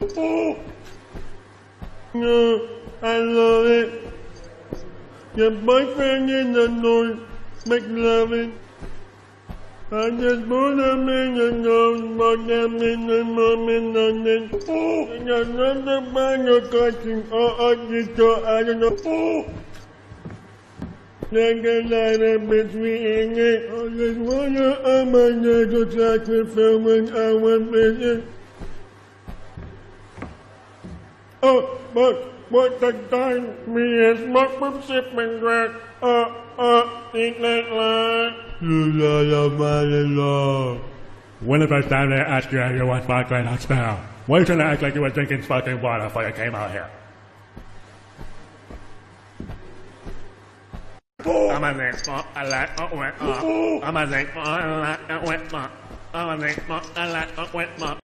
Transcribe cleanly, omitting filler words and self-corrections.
No, I love it. Your boyfriend in the north, McLovin. I just put them in the nose, put them in the moment on it. And another bag of cutting, I just go, I don't know. Like a ladder between it. I just wanna, I'm a little sacrifice when I went missing. Oh, but what the time me and smoke from sipping crack. Eat that line. When the first time they asked you how you want sparkling hot smell? Why you trying to act like you were drinking sparkling water before you came out here? I'm a drink for a lot of wet. I'm a drink for a lot of wet. I'm a drink for a lot of wet.